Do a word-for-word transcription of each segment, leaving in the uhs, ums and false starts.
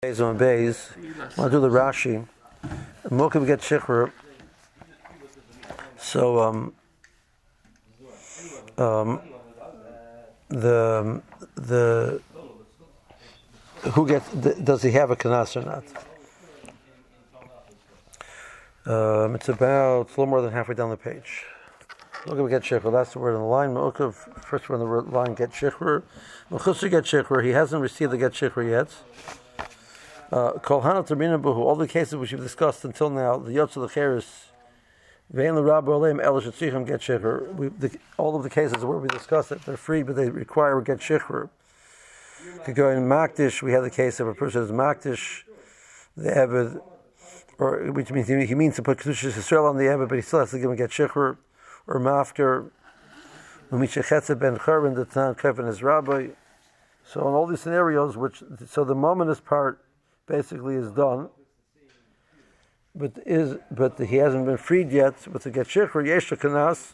Beis on Beis. I'll do the Rashi. Mokav get Shikhr. So um, um, the the who gets the, does he have a kanas or not? Um, it's about it's a little more than halfway down the page. Mokav get Shikhr. That's the word on the line. Mokav first word on the line get Shikhr. Mechusar get Shikhr. He hasn't received the get Shikhr yet. Kol Hana Termina Buhu, all the cases which we've discussed until now, the Yotze L'Cheres, Vein L'Rabba Oleim El Shetzichim Get Shikhr, all of the cases where we discussed it, they're free, but they require a Get Shikhr. Could go in Makdish, we have the case of a person who's Makdish, the Eved, or which means he means to put Kedushas Yisrael on the Eved, but he still has to give him a Get Shikhr, or Mafker, Umisha Chetze Ben Churban, the Tan Kevin is Rabbi. So in all these scenarios, which so the momentous part basically is done, but is but he hasn't been freed yet. With the get shikhr yesh kanas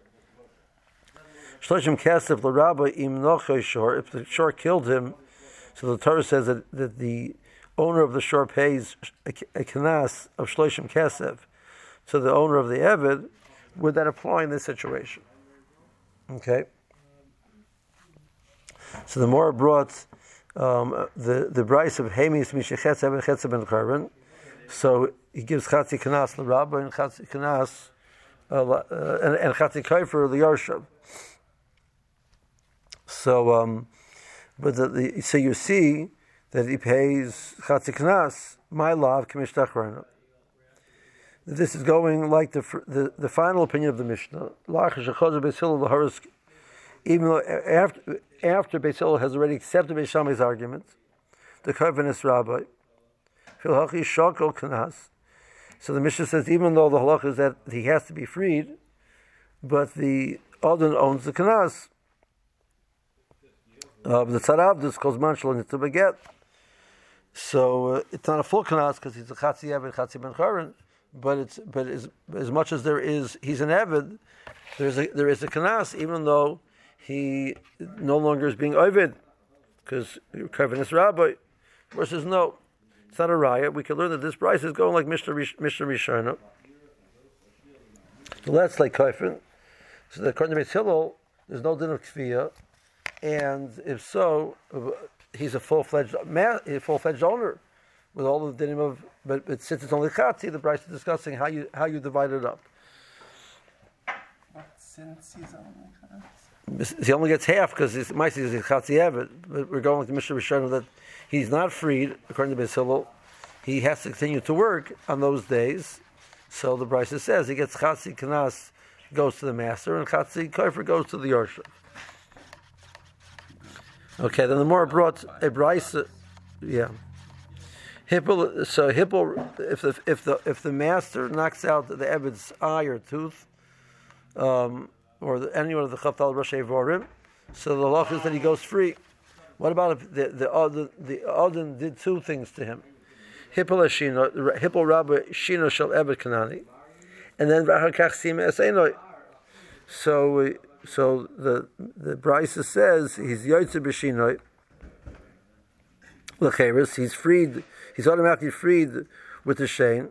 shloshim kesef l'rabba im nochoy shor. If the shor killed him, so the Torah says that, that the owner of the shor pays a, a kanas of shloshim kesef to the owner of the eved. Would that apply in this situation? Okay. So the more brought. Um, the the price of Hamis Mishachetz Eben Chetz Ben Karban, so he gives Chatzi Kanas l'Rabba and Chatzi Kanas uh, uh, and, and Chatzi Kaifer l'Yarshav. So, um, but the, the, so you see that he pays Chatzi Kanas my love Kamishtachrana. This is going like the the, the final opinion of the Mishnah. Lach Shechozer Beisil l'Haris. Even though after after Beis Hillel has already accepted Beis Shammai's argument, the Karvanis Rabbi, Filhachi Shakol Kanas. So the Mishnah says even though the halach is that he has to be freed, but the Adon owns the Kanas. Uh, the Tzarabdus calls Manshal to beget. So uh, it's not a full Kanas because he's a Chatzi Eved, Chatzi Ben Charan, but it's but as as much as there is, he's an Eved. There's a there is a Kanas even though he no longer is being ovid because Karvanis Rabbi versus no, it's not a raya. We can learn that this price is going like Mishnah Mishnah Rishona. So that's like Kaifin. So that according to Beis Hillel, there's no din of kfiyah, and if so, he's a full fledged man, a full fledged owner with all the dinim of. But, but since it's only chatzi, the price is discussing how you how you divide it up. What since he's only chatzi? He only gets half because his ma'aseh is chatzi eved. But we're going with the Mishnah Rishonah that he's not freed according to Beis Hillel. He has to continue to work on those days. So the Brisa says he gets chatzi kanas goes to the master and chatzi kofer goes to the yorshav. Okay, then the more brought a Brisa, yeah. Hippel, so Hippel, if the if the if the master knocks out the eved's eye or tooth. Um, or the, any one of the Chaftal Rosh Vorim, so the law is that he goes free. What about if the the Odin, the Odin did two things to him? Hippel Shino, Hippel Rabba Shino Shel Ebed Kanani, and then V'Hakach Sima Eseinoi. So, so the the Brisa says he's Yotze B'Shinoi. L'Cheres, he's freed. He's automatically freed with the Shein.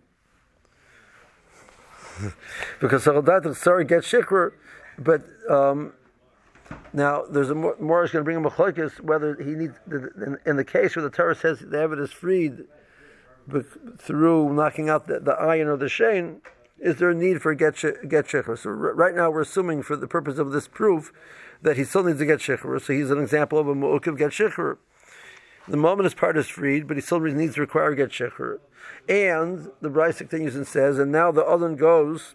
Because Saradat sorry gets Shikhr. But um, now there's a more, more is going to bring him a chlokes whether he needs in, in the case where the Torah says the Eved is freed through knocking out the, the iron or the shein. Is there a need for get get shikhr? So r- right now we're assuming for the purpose of this proof that he still needs to get shikhr. So he's an example of a mu'ukiv get shikhr. The moment his part is freed, but he still needs to require get shikhr. And the Brisa continues and says, and now the other goes.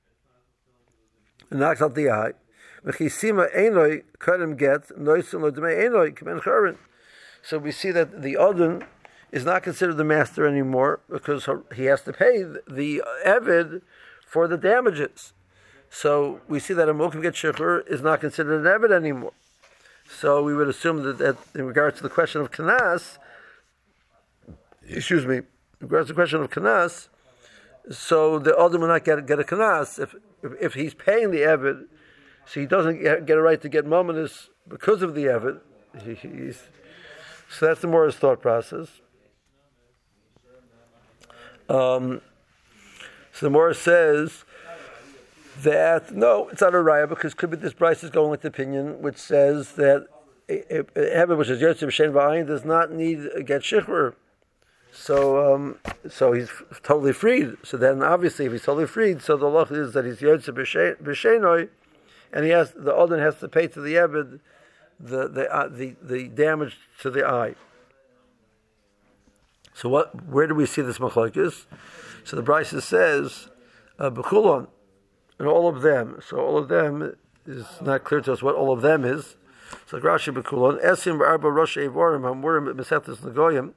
And knocks out the eye. So we see that the Odin is not considered the master anymore because he has to pay the Eved for the damages. So we see that a Mokav Get Shikhr is not considered an Eved anymore. So we would assume that, that in regards to the question of Kanas, excuse me, in regards to the question of Kanas, so the Odin will not get, get a Kanas if If, if he's paying the Eved, so he doesn't get, get a right to get Mominus because of the Eved. He, he's, so that's the more his thought process. Um, so the Morah says that no, it's not a raya because could be this Bryce is going with the opinion which says that a Ebed which is Yotze B'Shein V'Ayin does not need a get shichur. So, um, so he's f- totally freed. So then, obviously, if he's totally freed, so the law is that he's Yotze B'Sheinoi, and he has the Odin has to pay to the Ebed the the uh, the the damage to the eye. So what? Where do we see this machlokes? So the Brisa says, uh, B'Chulon, and all of them. So all of them is not clear to us what all of them is. So Rashi B'Chulon, Esim Arba Rosh Evorim Hamurim Mesetes Nagoyim.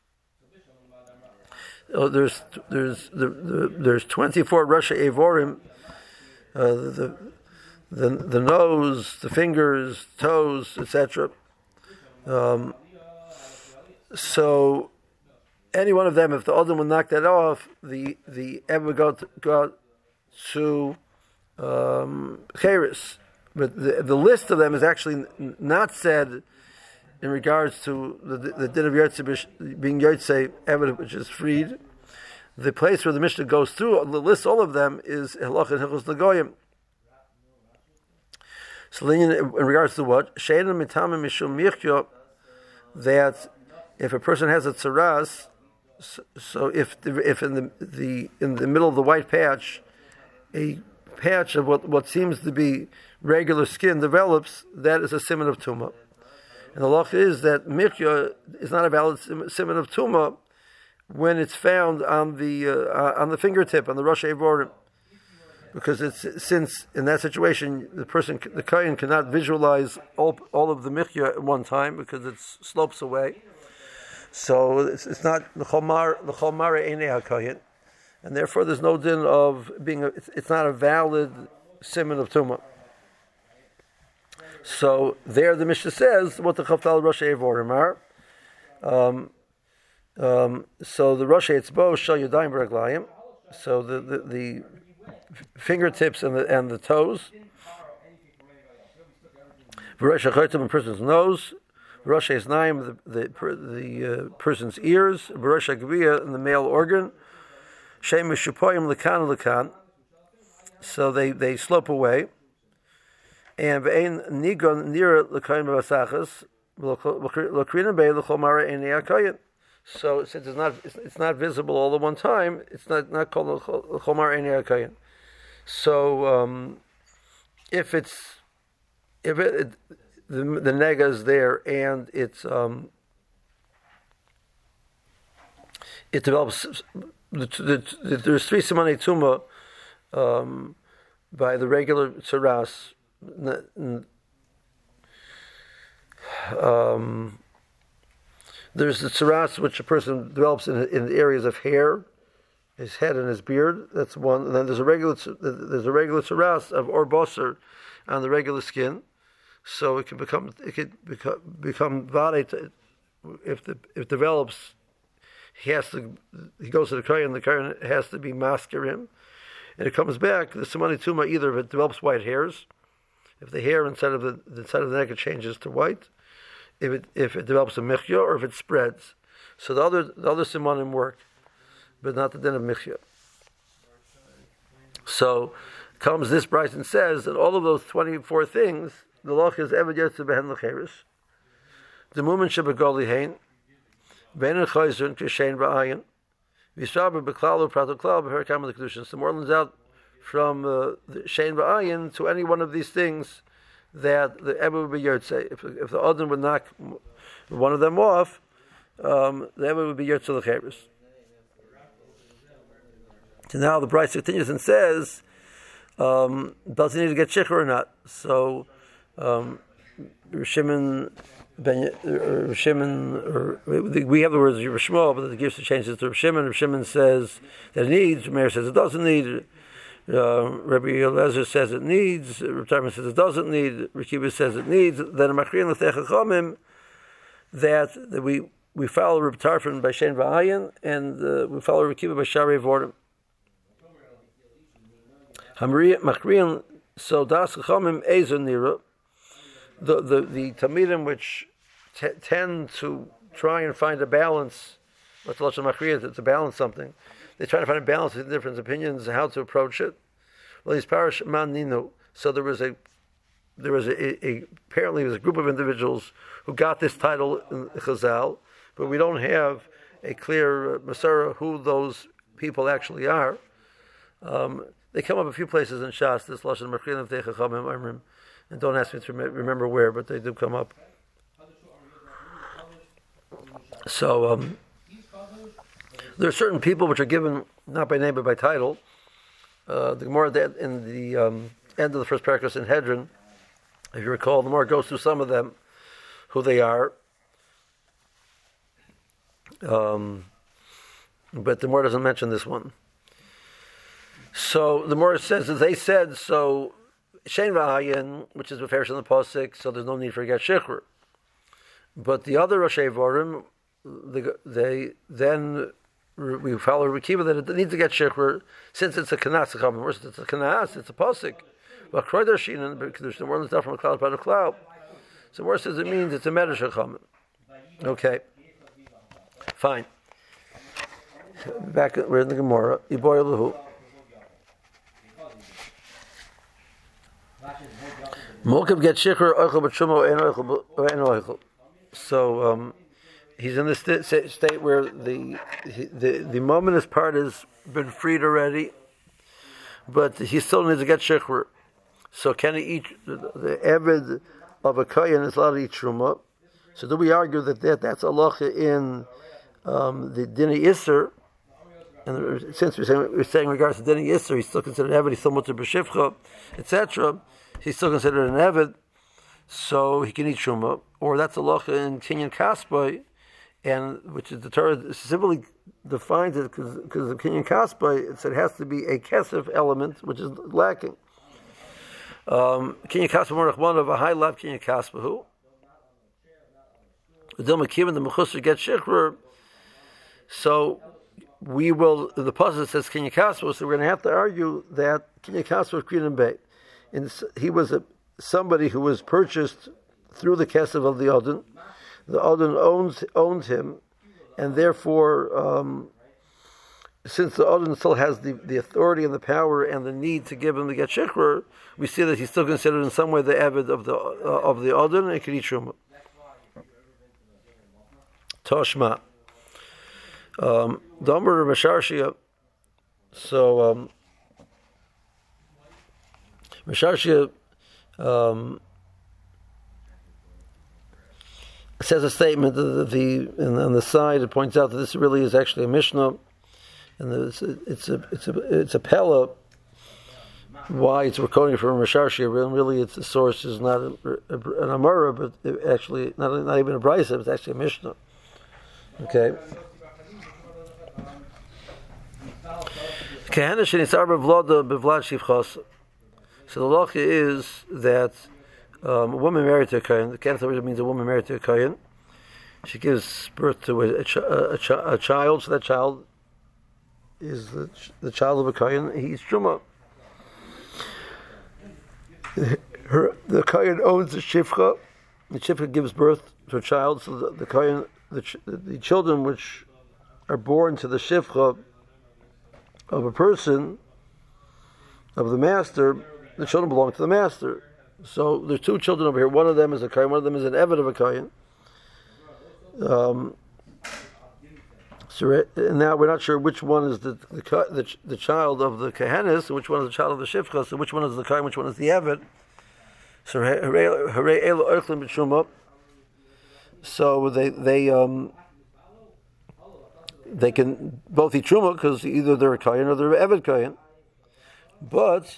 Oh, there's there's the, the, there's twenty-four Rosh Evorim. Uh, the the the nose, the fingers, toes, et cetera. Um, so. Any one of them, if the Odin would knock that off, the the Ebed would go to, go to um, Cheres. But the, the list of them is actually n- not said in regards to the, the, the din of Yotze being Yotze Ebed, which is freed. The place where the Mishnah goes through, the list all of them is Halach and Hilchos Nagoyim. So in regards to what? She'ein mitamim mishum mirkyo, that if a person has a tzaras, So, so if the, if in the, the in the middle of the white patch, a patch of what, what seems to be regular skin develops, that is a siman of tumah. And the law is that mikya is not a valid siman of tumah when it's found on the uh, on the fingertip, on the rosh evorim, because it's since in that situation the person the kohen cannot visualize all all of the mikya at one time because it slopes away. So it's, it's not the chomar the chomar einei hakohen, and therefore there's no din of being a, it's, it's not a valid siman of tumah. So there the Mishnah says what the chaftal rosh evorim are. Um, um, so the rosh etzbo shel yadayim v'raglayim. So the, the the fingertips and the and the toes. V'rosh hachotem, a person's nose. Rosh Eznaim, the the, the uh, person's ears, Rosh Agviya, in the male organ, Shem Mishupoyim Lekan Lekan, so they, they slope away, and Ve'ein Nigon Nira Lekayin B'Vasachas, L'Krina Bey L'Chomara Einei Akayin. So since it's not it's, it's not visible all at one time, it's not not called L'Chomara Einei Akayin. So um, if it's if it, it The, the nega is there, and it's um, it develops. The, the, the, there's three simanei tumah um, by the regular tzaras. Um, there's the tzaras which a person develops in, in the areas of hair, his head and his beard. That's one. And then there's a regular there's a regular tzaras of orboser on the regular skin. So it can become it could become become valid if the if it develops. He has to he goes to the kohen. The kohen has to be masker him, and it comes back. The simani tuma either if it develops white hairs, if the hair inside of the, the side of the neck changes to white, if it if it develops a michya, or if it spreads. So the other the other simanim work, but not the din of michya. So comes this Bryson says that all of those twenty-four things. The loch is ever yet to behen lecheres. The moment shebegoli hein, ben chayzun kishein ba'ayin, v'shaber beklalu pratoklal b'herkam the kedushin. So more lends out from uh, the shein ba'ayin to any one of these things that the ever would be yotze. If if the odin would knock one of them off, um, the ever would be yotze lecheres. So now the Bryce continues and says, um, does he need to get shichur or not? So. Um, Shimon, ben, or Shimon, or we have the words Yishmael, but the gives to change it to Shimon. Shimon says that it needs. Meir says it doesn't need. Uh, Rabbi Eliezer says it needs. Rabbi Tarman says it doesn't need. Rekiva says it needs. Then a Machrian l'techachamim that that we we follow Rabbi Tarfon by Shein V'Ayin, and uh, we follow Rekiva by Sharei Vordim. Machrian so das chachamim ezer nira. The, the, the Talmidim which t- tend to try and find a balance Let's lashon machriya to balance something. They try to find a balance between different opinions and how to approach it. Well, he's parish man nino. So there was a there was a, a apparently there was a group of individuals who got this title in Chazal, but we don't have a clear uh, Masara who those people actually are. Um, they come up a few places in Shas, this lashon machriya v'tei chachamim amrim, and don't ask me to remember where, but they do come up. So um, there are certain people which are given not by name but by title. Uh, the Gemara in the um, end of the first paragraph in Hedron, if you recall, the Gemara goes through some of them, who they are. Um, but the Gemara doesn't mention this one. So the Gemara says that they said, so Shein V'Hayin, which is Beferish in the Pasuk, so there's no need for Get Shechur. But the other Roshei Vorim, the, they then we follow Rekiva that it needs to get Shechur since it's a Kanas. It's a Kanas, it's a Pasuk. But Kroider Shinan, because the word is not from a cloud part of cloud. So where says it means it's a Medrash Chachamim. Okay. Fine. Back, we're in the Gemara. Iboy Lahu. Mokav get shikhr oichel b'tshumo and oichel and oichel. So um, he's in the st- state where the the the momentous part has been freed already, but he still needs to get shikhr. So can he eat the, the eved of a kohen is allowed to eat truma? So do we argue that, that that's halacha in um, the Dini Isser? And since we're saying, we're saying in regards to Dini Isser, he's still considered eved, he's still mutter b'shivcha, et cetera. He's still considered an eved, so he can eat truma. Or that's halacha in Kinyan Kaspai, and which is the Torah simply defines it because because of Kinyan Kaspai, it said it has to be a kesef element, which is lacking. Um, Kinyan Kaspai more one of a high lab Kinyan Kaspai who the Dilma the Mechusar get shikhr. So we will. The pasuk says Kinyan Kaspai, so we're going to have to argue that Kinyan Kaspai was created in Beit. And he was a, somebody who was purchased through the kesef of the Odin. The Odin owns owned him, and therefore, um, since the Odin still has the, the authority and the power and the need to give him the get shikhr, we see that he's still considered in some way the eved of the uh, of the Odin and can eat truma. Toshma, um, Domer Masharshia. So. Um, Misharshia um, says a statement that the and on the side it points out that this really is actually a Mishnah, and it's a it's a it's a, it's a Pella. Why it's recording from Misharshia? Really, it's the source is not a, a, an Amara, but it actually not not even a Brisa. It's actually a Mishnah. Okay. Kahana shenitzar bevlada bevlad shivchas. So the law is that um, a woman married to a kohen, the Catholic means a woman married to a kohen, she gives birth to a, a, ch- a, ch- a child, so that child is the, ch- the child of a kohen, he eats truma. Her, the kohen owns the shifcha, the shifcha gives birth to a child, so the, the kohen, the, ch- the children which are born to the shifcha of a person, of the master, the children belong to the master. So there's two children over here. One of them is a kohen. One of them is an eved of a kohen. Um, so and now we're not sure which one is the the, the, the child of the kohenis, and which one is the child of the shifcha. So which one is the kohen, which one is the eved. So hare elo oichlim b'truma. So they they um they can both eat truma because either they're a kohen or they're an eved kohen. But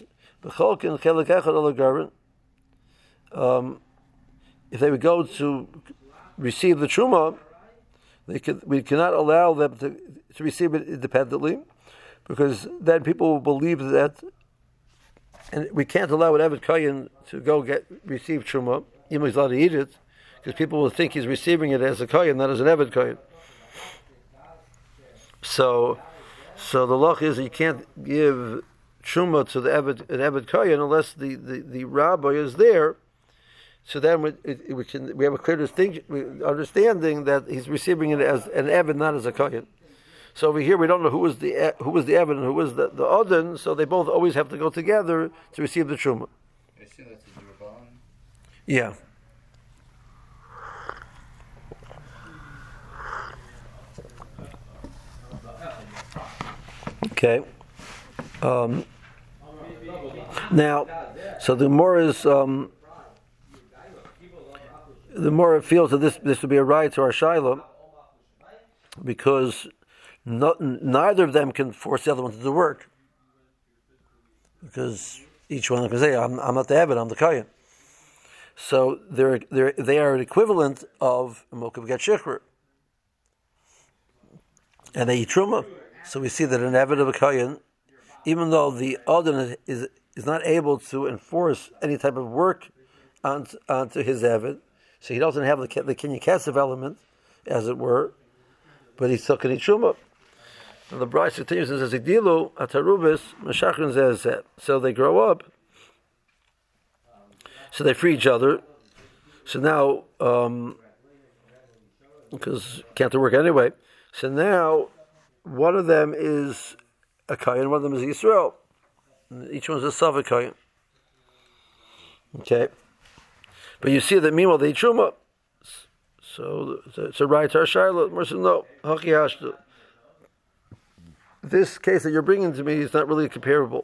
um, if they would go to receive the truma, they could, we cannot allow them to, to receive it independently, because then people will believe that, and we can't allow an eved kohen to go get receive truma, even though he's allowed to eat it, because people will think he's receiving it as a kohen, not as an eved kohen. So, so the law is that you can't give truma to the eved, an eved kohen unless the, the, the rabbi is there. So then we, it, we can we have a clear distinction, understanding that he's receiving it as an eved, not as a kohen. So over here we don't know who was the who was the Evan and who was the, the Odin, so they both always have to go together to receive the Truma. I assume that's a Durban. Yeah. Okay. Um, now, so the more is um, the more it feels that this this would be a right to our Shiloh, because not, neither of them can force the other one to do work, because each one can say, "I'm I'm not the Evan, I'm the Kayan." So they're they they are an equivalent of a Mokav Get Shechur, and they eat Truma. So we see that an Eved of a Kayan, even though the Odin is is not able to enforce any type of work onto, onto his Eved, so he doesn't have the the Kinyan Kesef element, as it were, but he still can eat Truma. And the Bryce continues and says, "Idilu atarubis mashachrin zeh." So they grow up. So they free each other. So now, um, because can't do work anyway. So now, one of them is a Kayan, one of them is Yisrael. Each one's a Sava Kayan. Okay. But you see that meanwhile they Truma. So it's a right to our Shiloh. Mercy, no. Haki Hashtu. This case that you're bringing to me is not really comparable.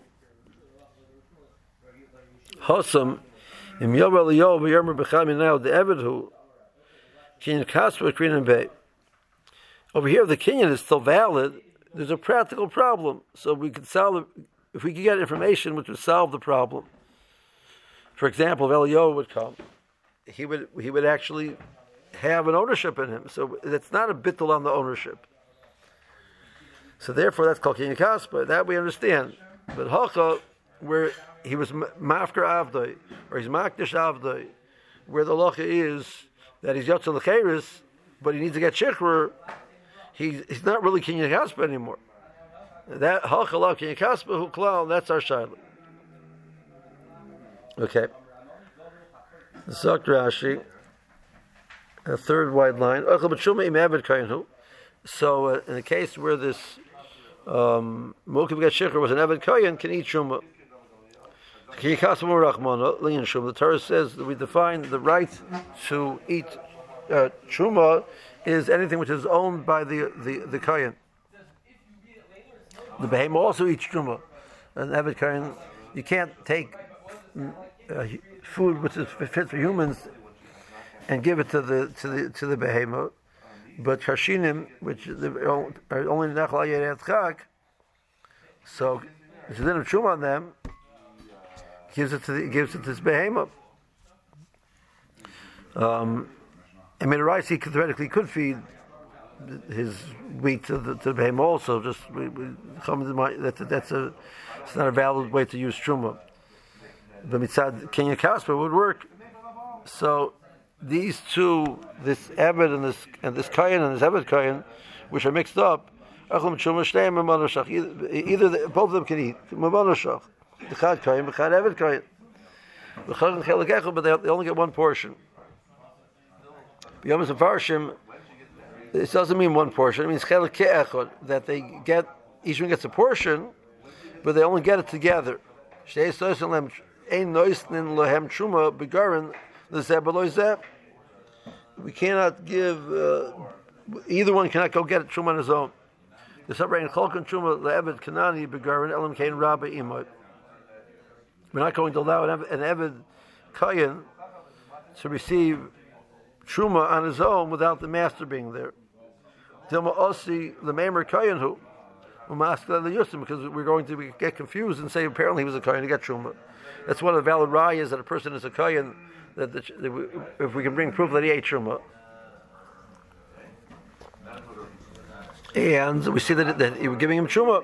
Hossam. Im Yovel Yov Yermer Bechami now the Eved who Kinyan Kasper Krinan Bay. Over here, the Kinyan is still valid. There's a practical problem, so we could solve it if we could get information which would solve the problem. For example, if Elio would come, he would he would actually have an ownership in him. So it's not a bittul on the ownership. So therefore, that's called Kinyan Kasper. That we understand. But Hacha, where he was mafker avdoi, or he's makdish avdoi, where the locha is that he's yotzal lecheres, but he needs to get shechur. He's he's not really kinyan kaspa anymore. That hachalav kinyan kaspa hu klal. That's our shiloh. Okay. Zok Rashi, a third wide line. So uh, in the case where this um, mokav get shechur was an eved kohen, can eat shuma. The Torah says that we define the right to eat uh, truma is anything which is owned by the the, the kohen. The behemoth also eats truma. An eved kohen, you can't take uh, food which is fit for humans and give it to the to the to the behemoth, but kashinim, which are only nachal yeret chak, so it's a din of truma on them. Gives it to the, gives it to this behemoth. Um, I mean, rice he could, theoretically could feed his wheat to the, to the behemoth also. Just we, we come to mind that that's a it's not a valid way to use truma. But mitzad Kinyan Kasper would work. So these two, this Eved and this and this Kayan and this Eved Kayan, which are mixed up, either the, both of them can eat. The Chad Kayan, the Chad Eved Kayan. The Chad and Chelik Echad, but they, they only get one portion. B'Yom Farshim, this doesn't mean one portion. It means Chelik Echad, that they get, each one gets a portion, but they only get it together. Shtei Soisen Lem Ein Noisnin Lohem Truma Begarin L'Zeh B'Lo Zeh. We cannot give, uh, either one cannot go get a Truma on his own. The separate in Cholkan Truma Le'Eved Kanani Begarin Elam Kain Rabba Imod. We're not going to allow an Eved Kayan to receive Truma on his own without the master being there. Dilma Osi, the Maimer Kayan who, because we're going to get confused and say apparently he was a Kayan to get Truma. That's one of the valid rayas that a person is a Kayan, that, the, that we, if we can bring proof that he ate Truma. And we see that, that he was giving him Truma.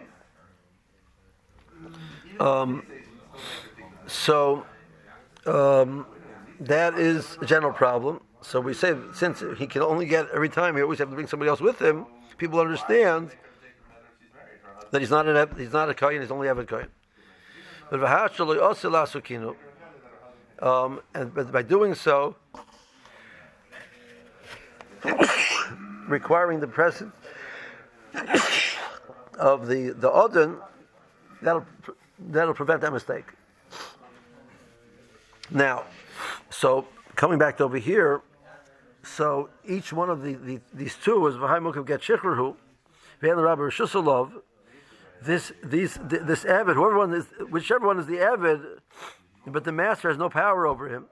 Um, So um, that is a general problem. So we say since he can only get every time, he always have to bring somebody else with him. People understand that he's not an he's not a kohen; he's only Eved kohen. But v'hashalo also lasukinu, um, and but by doing so, requiring the presence of the the odin, that'll that'll prevent that mistake. Now, so coming back to over here, so each one of the, the these two is v'hai mukav get shichruhu, v'hen rabbi rishusalov. This these this avid, whoever one is, whichever one is the avid, but the master has no power over him.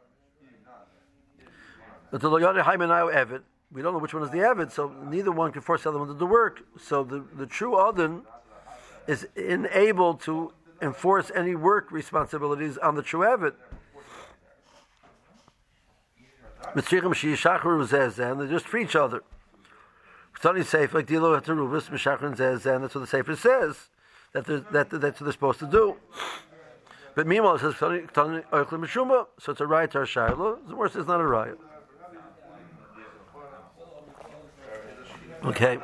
But the loyani haimanayu avid, we don't know which one is the avid, so neither one can force the other one to do work. So the, the true odin is unable to enforce any work responsibilities on the true avid. And they're just for each other. It's safe, like Dilo Hatarubis, Meshachar says, and that's what the Sefer says, that, that that's what they're supposed to do. But meanwhile, it says, so it's a riot to our Shiloh. The worst is not a riot. Okay.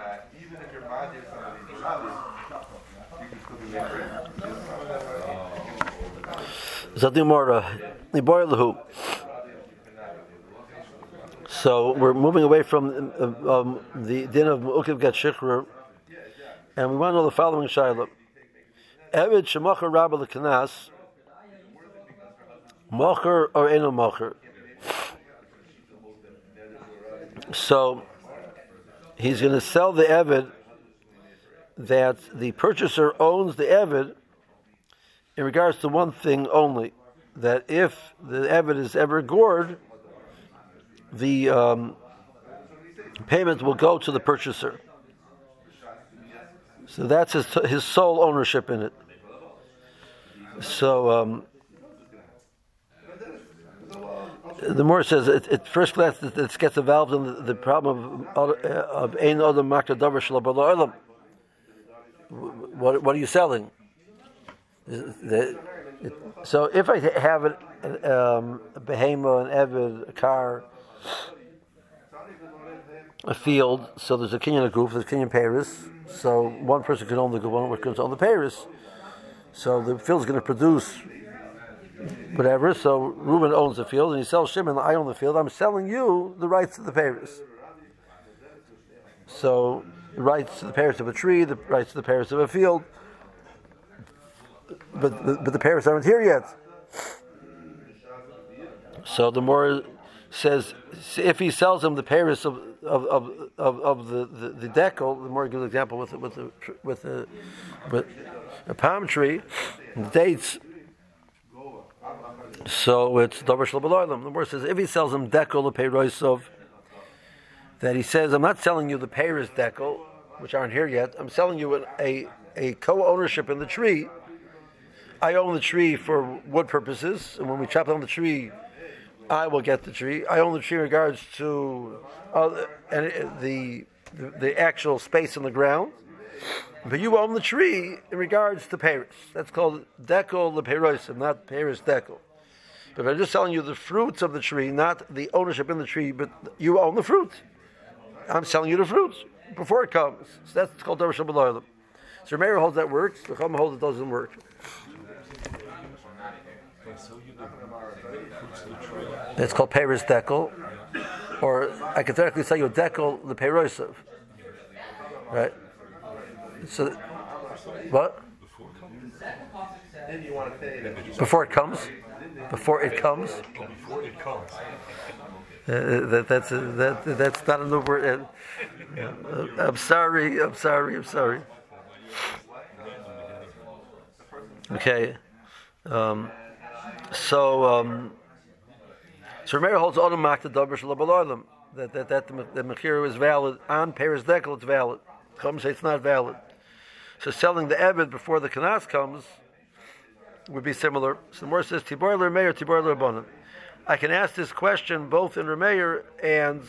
So we're moving away from uh, um, the din of Ukiv Get Shikhr, and we want to know the following Shiloh. Evid Shemacher Rabba L'Kanas, Mocher or Eno Mocher. So he's going to sell the Evid that the purchaser owns the Evid in regards to one thing only, that if the Evid is ever gored, the um, payment will go to the purchaser. So that's his his sole ownership in it. So um, the Moor says it, it first class it, it gets involved in the, the problem of of ein adam makta davar shelo b'lo olam. What what are you selling? The, it, so if I have an, um, a behema, an evid, a car, a field, so there's a kinyan of goof, there's a kinyan Paris, so one person can own the goof, one person can own the Paris. So the field's going to produce whatever, so Reuben owns the field, and he sells Shimon, I own the field, I'm selling you the rights to the Paris. So the rights to the Paris of a tree, the rights to the Paris of a field, but, but, but the Paris aren't here yet. So the more says if he sells him the Paris of of of, of, of the, the, the decal, the more good example with with the with the with a palm tree, dates. So it's davar shel b'lo'olam. The more says if he sells him decal the peiroisov, that he says I'm not selling you the Paris decal, which aren't here yet. I'm selling you an, a a co-ownership in the tree. I own the tree for wood purposes, and when we chop down the tree, I will get the tree. I own the tree in regards to uh, and the, the the actual space in the ground, but you own the tree in regards to Paris. That's called decal leperosim, not Paris decal. But if I'm just selling you the fruits of the tree, not the ownership in the tree, but you own the fruit. I'm selling you the fruits before it comes. So that's called davar shel b'lo'olam. So Meir holds that works. The Chacham holds it doesn't work. It's called Paris decal, or I could theoretically sell you a decal the Peirosav, right? So, what? Before it comes, before it comes. Before it comes. Uh, that, that's uh, that that's not a new word. Uh, uh, I'm sorry. I'm sorry. I'm sorry. Okay. Um, so. Um, So Rameir holds Odom Makta Davar Shel B'lo'olam, that that that the, the Mechira is valid on Paris Dekel. It's valid. Chum say it's not valid. So selling the Eved before the Kanas comes would be similar. So the Mor says Tibor Rameir, Tibor Rabbanan. I can ask this question both in Rameir and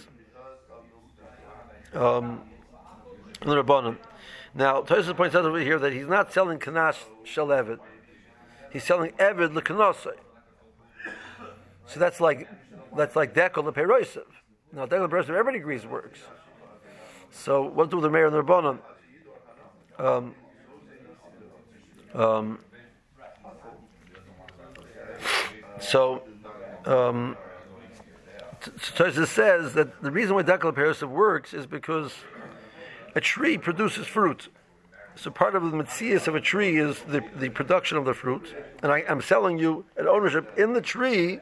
um, in Rabbanan. Now Tosfos points out over here that he's not selling Kanas Shel Eved. He's selling Eved LeKanosai. So that's like that's like dekel the Peirosav. Now dekel the Peirosav, everybody agrees works. So what do the Meir and the Rabbanan? Um, um, so um, Tosfos says that the reason why dekel the Peirosav works is because a tree produces fruit. So part of the metzias of a tree is the, the production of the fruit, and I, I'm selling you an ownership in the tree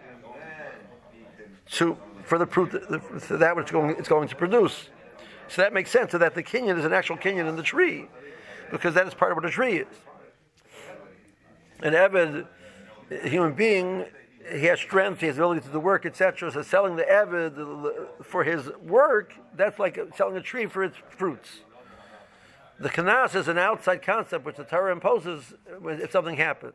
to for the fruit for that which it's going it's going to produce. So that makes sense. So that the kinyan is an actual kinyan in the tree, because that is part of what a tree is. An eved, a human being, he has strength, he has ability to do work, et cetera. So selling the eved for his work, that's like selling a tree for its fruits. The kanas is an outside concept which the Torah imposes if something happens.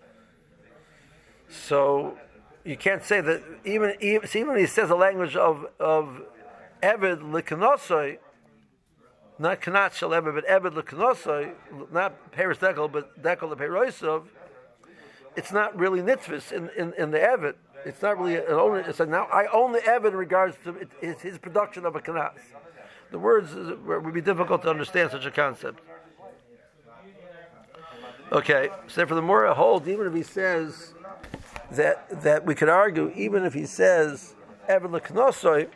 So you can't say that even even, even when he says the language of of eved lekanosoi, not kanas shel eved, but eved lekanosoi, not peris dekel, but dekel leperoisov. It's not really nitzvus in, in, in the eved. It's not really an owner. It's like now I own the eved in regards to it, it's his production of a kanas. The words would be difficult to understand such a concept. Okay, so for the Mora holds, even if he says that that we could argue, even if he says Eved L'Knosoi,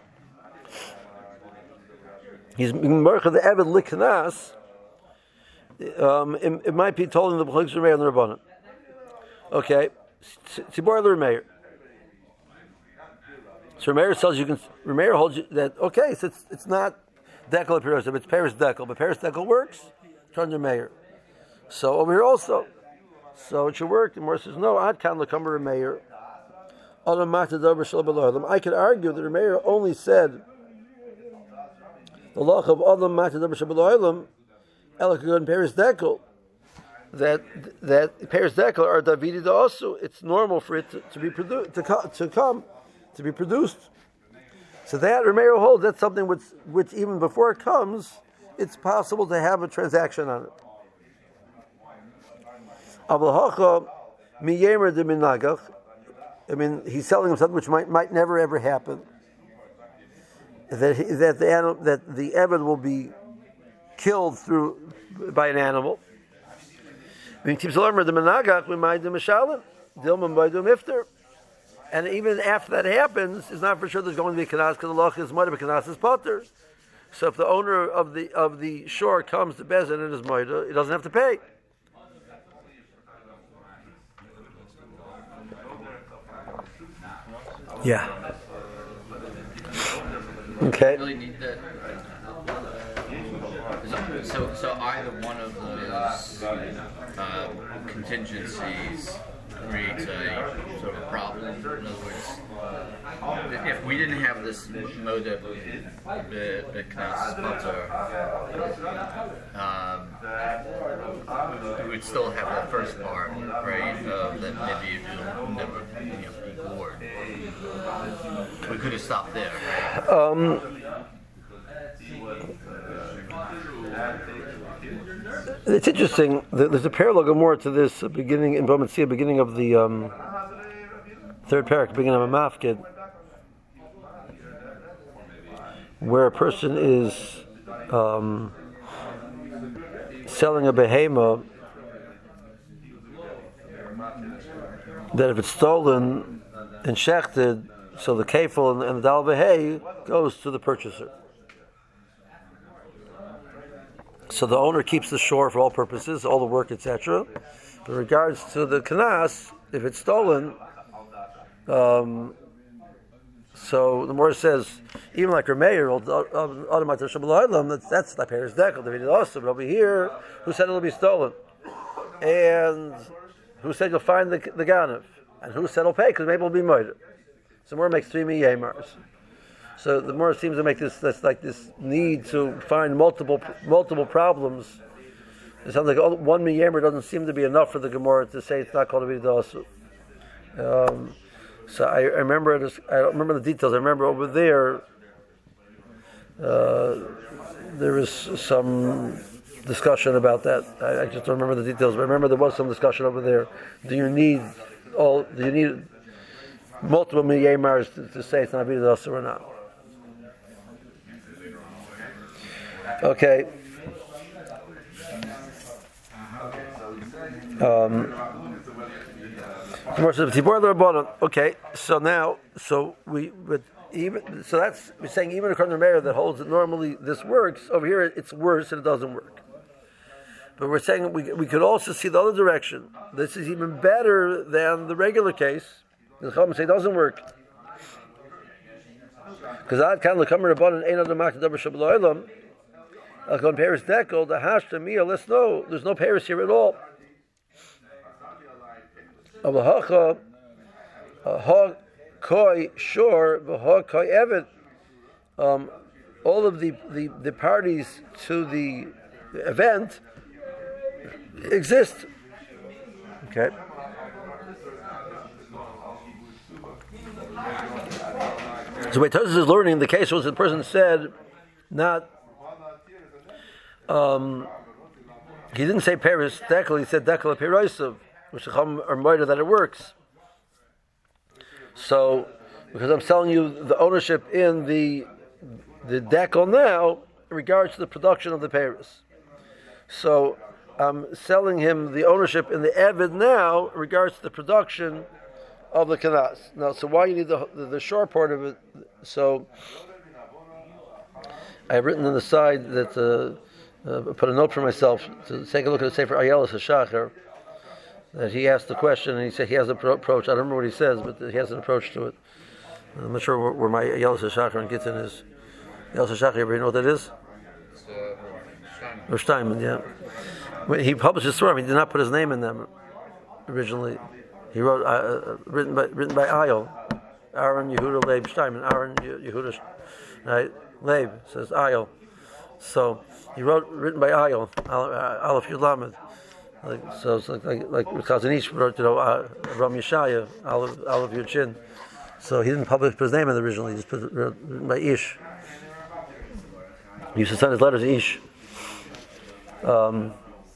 he's Mercha the Eved L'Knas, um, it, it might be told in the B'chok Zermei and the Rabbanan. Okay, Tzibor L'Remeir. So Remeir says you can. Remeir holds you that okay, so it's it's not dekel peros, it's peris dekel, but peris dekel works. Turn your mayor. So over here also, so it should work. The Gemara says no. Ad kan lekamar Remeir. I could argue that Remeir only said the law of Adam Matadav Shabbalaylam Elakagun peris dekel. That that peris dekel are davidi also. It's normal for it to, to be produced to, co- to come. to be produced. So that Remeir holds that's something which, which even before it comes, it's possible to have a transaction on it. I mean, he's selling him something which might might never ever happen. That he, that the animal, that the eved will be killed through by an animal. And even after that happens, it's not for sure there's going to be kanas because the law is moida, kanas is potter. So if the owner of the of the shore comes to Bezin and is moida, he doesn't have to pay. Yeah. Okay. Really need that. So, so either one of those uh, contingencies creates a sort of a problem. In other words, if we didn't have this mode of the the knas potter, um, we would still have that first part, right? Of that maybe you'll never, you know, be bored. We could have stopped there, right? Um, It's interesting. There's a parallel more to this beginning in Bamatzia, beginning of the um, third parak, beginning of a mafkid, where a person is um, selling a behema that if it's stolen and shechted, so the kefil and, and the dal behei goes to the purchaser. So the owner keeps the shore for all purposes, all the work, et cetera. In regards to the kanas, if it's stolen, um, so the Gemara says, even like Remeir, that's that's like Peres Dekel, the also, but over here, who said it'll be stolen? And who said you'll find the the Ganav? And who said it'll pay, because maybe it'll be murdered. So the Gemara makes three miyamars. So the Gemara seems to make this, this like this need to find multiple multiple problems. It sounds like oh, one miyamer doesn't seem to be enough for the Gemara to say it's not called a vidasu. Um So I, I remember this, I don't remember the details. I remember over there uh, there was some discussion about that. I, I just don't remember the details, but I remember there was some discussion over there. Do you need all? Do you need multiple miyamars to, to say it's not vidas or not? Okay. Um, Okay, so now, so we, but even so, that's we're saying even according to Meir that holds that normally this works. Over here, it's worse and it doesn't work. But we're saying we we could also see the other direction. This is even better than the regular case. The Chacham say it doesn't work. Because Ad Kan L'Kamer Rabbanan Ein Adam Mak Davar Shel B'Olam. Al Paris Dekel the Hashta Mia. Let's know there's no Paris here at all. Avahacha Ha Koi Shor V'Ha Koi Evet. Um, all of the, the, the parties to the event exist. Okay. So what Tosfos is learning, the case was the person said, not, um, he didn't say Paris Dekel, he said Dekel Piroisav, which the Chacham are moida that it works. So, because I'm selling you the ownership in the the decal now in regards to the production of the Paris. So I'm selling him the ownership in the Eved now in regards to the production of the Kanas. Now, so why you need the, the, the short part of it? So I've written on the side that uh, uh, put a note for myself to take a look at the Sefer Ayeles HaShachar, that he asked the question and he said he has an approach. I don't remember what he says, but he has an approach to it. I'm not sure where, where my Ayeles HaShachar and Gittin is. Ayeles HaShachar, you know what that is? It's uh, Or Steinman, yeah. When he published his Swarm, he did not put his name in them originally. He wrote, uh, written by written by Ayel, Aaron Yehuda Leib Steinman, Aaron Yehuda, right? Leib says Ayel. So he wrote, written by Ayel, Aleph Yud Lamed. Like, so it's like like like Chazanish wrote, you know, uh, Ram Yeshaya, Aleph Aleph Yud Shin. So he didn't publish his name in it originally. He just put it written by Ish. He used to send his letters to Ish. Um,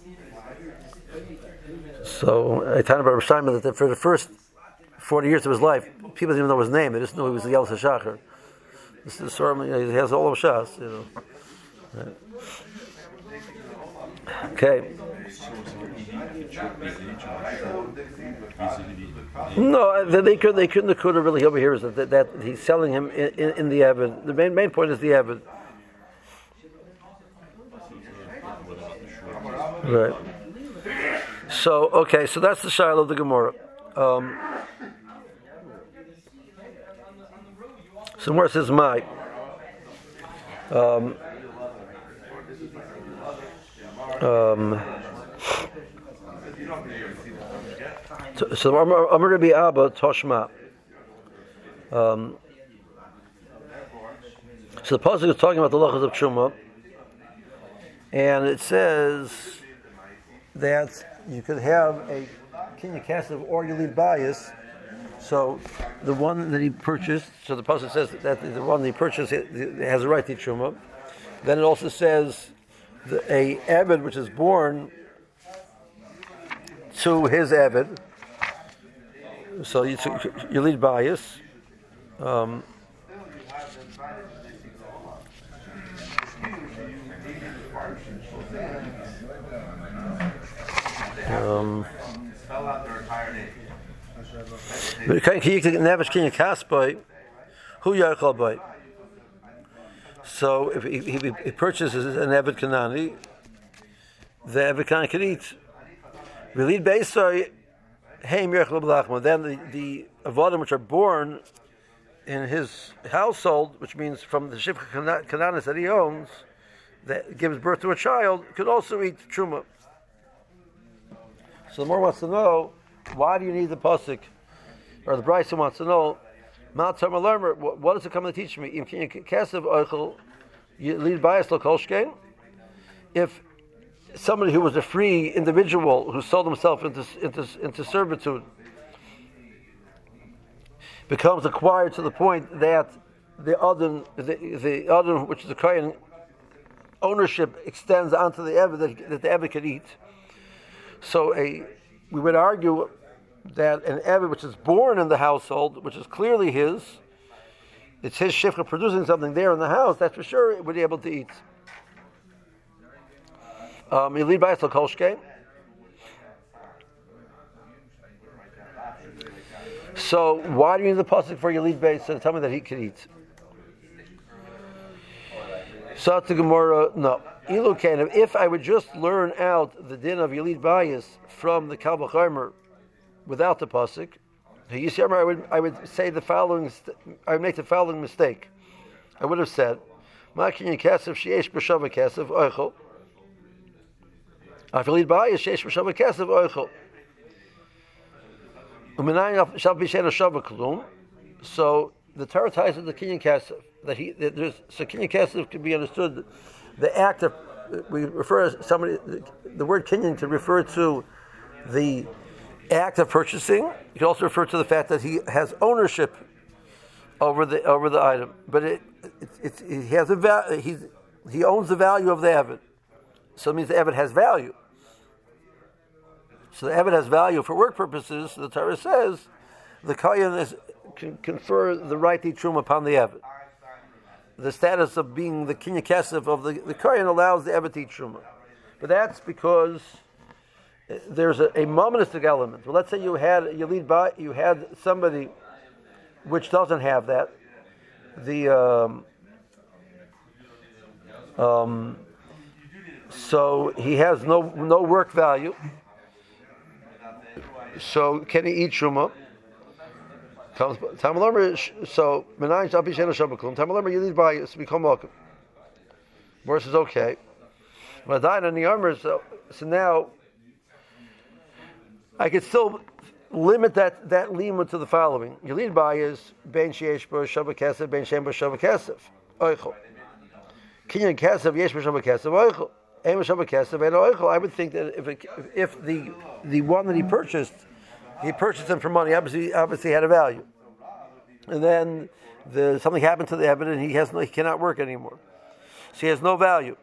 so I told about Rav Steinman that for the first forty years of his life, people didn't even know his name. They just knew he was the Ayeles HaShachar. This is sort of, you know, he has all of Shas, you know. Right. Okay. No, they, they could. They couldn't. The Kuda really over here is that, that, that he's selling him in, in, in the Evid. The main main point is the Evid. Right. So okay, so that's the Shiloh of the Gemara. Um, so where says my. Um, um, so, so I'm, I'm going to be Abba Toshma. Um, so the pasuk is talking about the lachas of Truma, and it says that you could have a Kinyan Kasev or you lead bias. So the one that he purchased, so the pasuk says that the one that he purchased it, it has a right to eat Truma. Then it also says the, a Eved which is born to his Eved. So you, you lead bias. Um, um, so if he, he, he purchases an Eved Kanani, the Eved Kanani can eat. Then the, the avodim which are born in his household, which means from the Shivcha Kananis that he owns, that gives birth to a child, could also eat Truma. So the more wants to know, why do you need the pasuk? Or the Bryson wants to know, what does it come to teach me? If somebody who was a free individual who sold himself into into, into servitude becomes acquired to the point that the other the the other which is the Kohen ownership extends onto the Eved that, that the Eved could eat. So a we would argue that an Eved which is born in the household, which is clearly his, it's his shifcha producing something there in the house, that's for sure it would be able to eat. Um, you lead by Esel Kolshke. So why do you need the pasuk for your lead base and tell me that he can eat? So to Gemara, no. Ilukain, if I would just learn out the din of Yalid Bayis from the Kal V'chomer without the pasuk, I would I would say the following. I would make the following mistake. I would have said, "Ma kinyan kasef sheyesh b'shava kasef oichel." If Yalid Bayis sheyesh b'shava kasef oichel. U'minayin shall be shein shava klum. So the Torah ties with the kinyan kasef that he that there's so kinyan kasef can be understood. The act of, we refer to somebody, the word kinyan to refer to the act of purchasing. You can also refer to the fact that he has ownership over the over the item. But it, it, it, it he has a value. He he owns the value of the eved. So it means the eved has value. So the eved has value for work purposes. The Torah says the kohen is can confer the right to eat truma upon the eved. The status of being the kinyan kesef of the the kohen allows the eved to eat truma, but that's because there's a, a monistic element. Well, let's say you had you lead by you had somebody which doesn't have that. The um, um, so he has no no work value. So can he eat truma? So Menayin Shal Pishena Shabaklum. Tamalamar you lead by us become welcome. Morris says okay. But died on the armor. So so now I could still limit that, that lima to the following. Your lead by is Ben Sheesh Bar Shabbat Kesef, Ben Shem Bar Shabbat Kesef. Oichel. Kinyan Kesef, Yesh Bar Shabbat Kesef, Oichel. Ein Bar Shabbat Kesef, and Oichel. I would think that if it, if the the one that he purchased, he purchased them for money, obviously obviously had a value. And then the, something happened to the evidence, he has no, he cannot work anymore. So he has no value.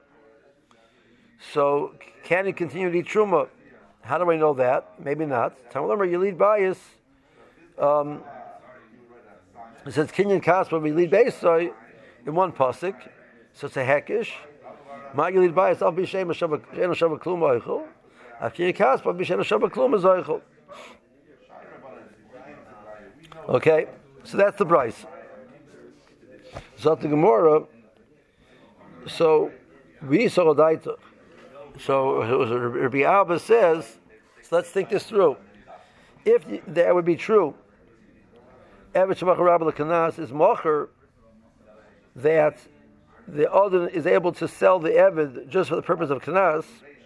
So can he continue to eat truma? How do I know that? Maybe not. Remember, you lead bias. Um, it says kinyan kaspa, we lead basoi in one pasuk, so it's a hekish. Ma you lead bias. I'll be shem shava shava klum oichel. Kinyan kaspa be shem shava klum oichel. Okay, so that's the price. So the Gemara. So we saw daita. So Rabbi Abba says, so let's think this through. If that would be true, Eved Shemachar Rabbi L'Kanas is mocher that the other is able to sell the Eved just for the purpose of Kanas.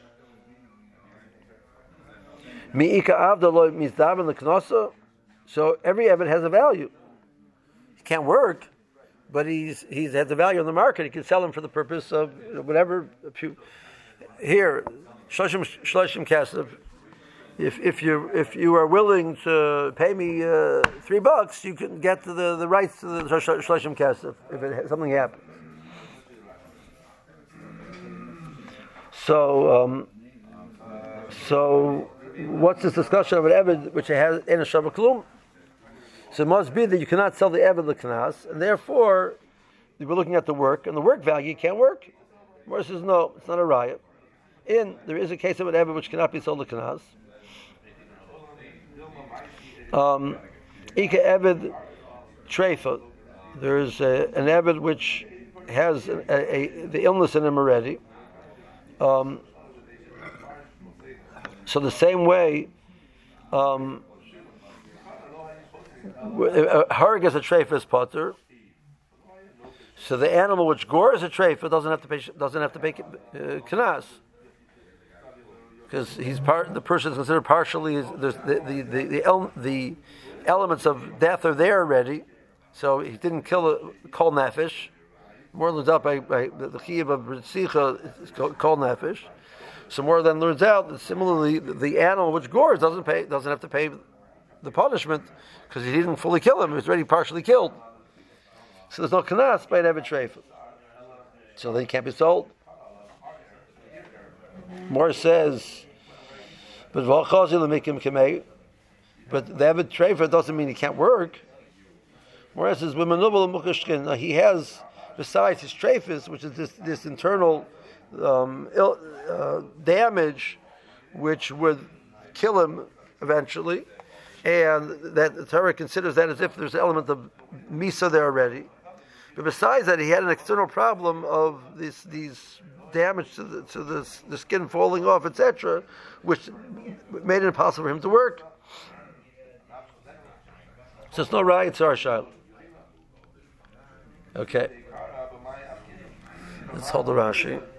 Mi'ika Avdaloi Mizdaven L'Knasa. So every Eved has a value. He can't work, but he's he's has a value in the market. He can sell them for the purpose of whatever. Here, shloshim shloshim kasef. If if you if you are willing to pay me uh, three bucks, you can get the, the rights to the shloshim kasef if it, something happens. So um, so what's this discussion of an eved which it has in a shava klum? So it must be that you cannot sell the eved l'kanas, and therefore we're looking at the work, and the work value you can't work. Mor says no, it's not a riot. In there is a case of an eved which cannot be sold l'kanas. Um, Ika eved treifa. There's a, an eved which has a, a, a, the illness in him already. Um, so the same way, um, harg is a treifas potter. So the animal which gores a treifa doesn't have to pay doesn't have to pay uh, kanas, because he's part. The person is considered partially. There's the the the, the, el, the elements of death are there already, so he didn't kill a kol nefesh. More learns out by, by the chiyuv of ritzicha is kol nefesh. So more then learns out that similarly the, the animal which gores doesn't pay doesn't have to pay the punishment because he didn't fully kill him; he was already partially killed. So there's no kanas by an eved treifa. So they can't be sold. More says, but v'alchazi but the eved treifa doesn't mean he can't work. More says, now he has, besides his treifas, which is this, this internal um, ill, uh, damage, which would kill him eventually, and that the Torah considers that as if there's an element of misa there already. But besides that, he had an external problem of this, these damage to the to the, the skin falling off, et cetera, which made it impossible for him to work. So it's no right, it's our shayla. Okay. Let's hold the Rashi.